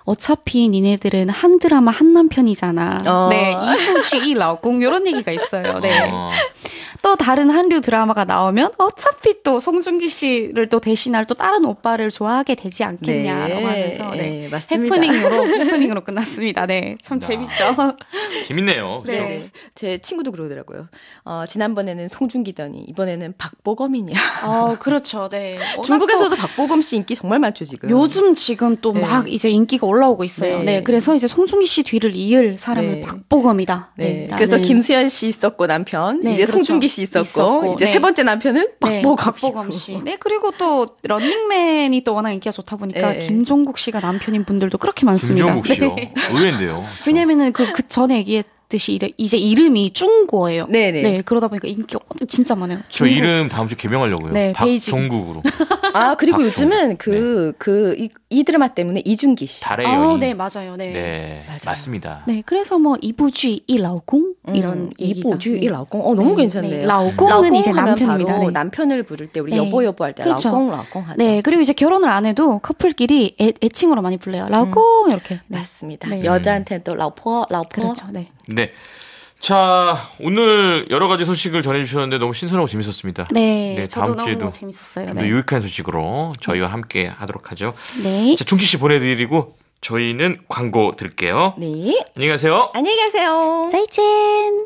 어차피 니네들은 한 드라마 한 남편이잖아. 어. 네, 이부주의 라오공 이런 얘기가 있어요. 네. 어. 또 다른 한류 드라마가 나오면 어차피 또 송중기 씨를 또 대신할 또 다른 오빠를 좋아하게 되지 않겠냐라고 네. 하면서 네. 네, 맞습니다. 해프닝으로 해프닝으로 끝났습니다. 네, 참 재밌죠. 재밌네요. 그렇죠? 네. 제 친구도 그러더라고요. 어, 지난번에는 송중기더니 이번에는 박보검이냐. 어, 그렇죠. 네. 중국에서도 박보검 씨 인기 정말 많죠, 지금. 요즘 지금 또 막 네. 이제 인기가 올라오고 있어요. 네. 네. 그래서 이제 송중기 씨 뒤를 이을 사람은 네. 박보검이다. 네. 네. 그래서 라는. 김수현 씨 있었고 남편, 네, 이제 그렇죠. 송중기 씨 있었고, 있었고, 이제 네. 세 번째 남편은 네, 박보검, 박보검 씨. 네, 그리고 또 런닝맨이 또 워낙 인기가 좋다 보니까 네. 김종국 씨가 남편인 분들도 그렇게 많습니다. 김종국 씨요. 네. 의외인데요. 왜냐면은 그, 그 전에 얘기했듯이 이래- 이제 이름이 중고예요. 네네. 네, 그러다 보니까 인기가 진짜 많아요. 저 중국. 이름 다음 주 개명하려고요. 네, 베이징. 박종국으로. 아, 그리고 박종국. 요즘은 그, 그, 이, 이 드라마 때문에 이준기 씨. 달의 아, 여인. 네, 맞아요. 네. 네, 맞아요. 맞습니다. 네, 그래서 뭐 이부주의 이 라오공 이런 음, 얘기가. 이부주 네. 이 라오공. 어, 너무 네, 괜찮네요. 네. 라오공은 이제 하면 남편입니다. 바로 네. 남편을 부를 때 우리 네. 여보 여보 할 때 그렇죠. 라오공 라오공 하죠. 네, 그리고 이제 결혼을 안 해도 커플끼리 애, 애칭으로 많이 불러요. 라오공 이렇게. 네. 맞습니다. 네. 여자한테는 또 라오포, 라오포. 그렇죠. 네. 네. 자, 오늘 여러 가지 소식을 전해주셨는데 너무 신선하고 재밌었습니다. 네, 네, 저도 다음 주에도 너무 재밌었어요. 좀 더 네. 유익한 소식으로 저희와 함께 하도록 하죠. 네. 자, 중기 씨 보내드리고 저희는 광고 드릴게요. 네. 안녕히 가세요. 안녕히 가세요. 再见.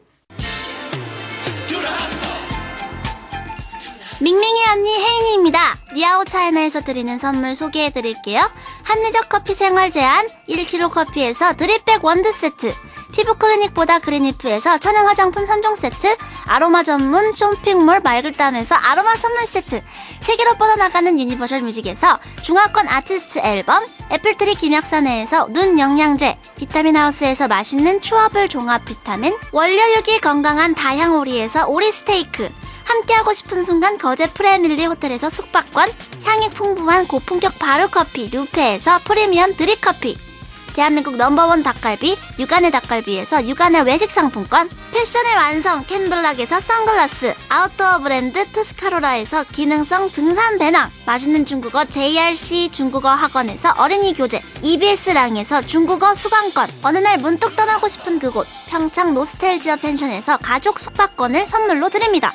밍밍이 언니 혜인이입니다. 리아오 차이나에서 드리는 선물 소개해드릴게요. 합리적 커피 생활 제한 일 킬로그램 커피에서 드립백 원두 세트, 피부 클리닉보다 그린이프에서 천연 화장품 삼 종 세트, 아로마 전문 쇼핑몰 말글담에서 아로마 선물 세트, 세계로 뻗어나가는 유니버셜 뮤직에서 중화권 아티스트 앨범, 애플트리 김약사내에서 눈 영양제, 비타민 하우스에서 맛있는 추어블 종합 비타민, 원료 유기 건강한 다향오리에서 오리 스테이크, 함께하고 싶은 순간 거제 프레밀리 호텔에서 숙박권, 향이 풍부한 고품격 바르커피 루페에서 프리미엄 드립커피, 대한민국 넘버원 닭갈비 육안의 닭갈비에서 육안의 외식 상품권, 패션의 완성 캔블락에서 선글라스, 아웃도어 브랜드 투스카로라에서 기능성 등산 배낭, 맛있는 중국어 제이알씨 중국어 학원에서 어린이 교재, 이비에스랑에서 중국어 수강권, 어느 날 문득 떠나고 싶은 그곳 평창 노스텔지어 펜션에서 가족 숙박권을 선물로 드립니다.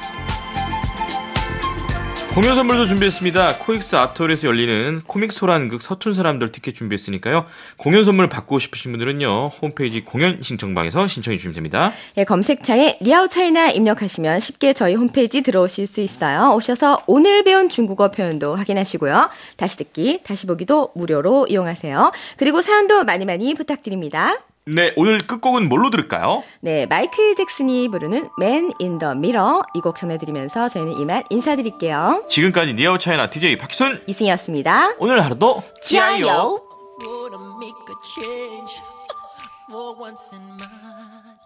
공연 선물도 준비했습니다. 코익스 아트홀에서 열리는 코믹 소란극 서툰 사람들 티켓 준비했으니까요. 공연 선물 받고 싶으신 분들은요. 홈페이지 공연 신청방에서 신청해 주시면 됩니다. 예, 검색창에 리아오 차이나 입력하시면 쉽게 저희 홈페이지 들어오실 수 있어요. 오셔서 오늘 배운 중국어 표현도 확인하시고요. 다시 듣기, 다시 보기도 무료로 이용하세요. 그리고 사연도 많이 많이 부탁드립니다. 네, 오늘 끝곡은 뭘로 들을까요? 네, 마이클 잭슨이 부르는 Man in the Mirror 이 곡 전해드리면서 저희는 이만 인사드릴게요. 지금까지 니아오 차이나 디제이 박희순 이승이었습니다. 오늘 하루도 지아요. Wanna make a change for once in my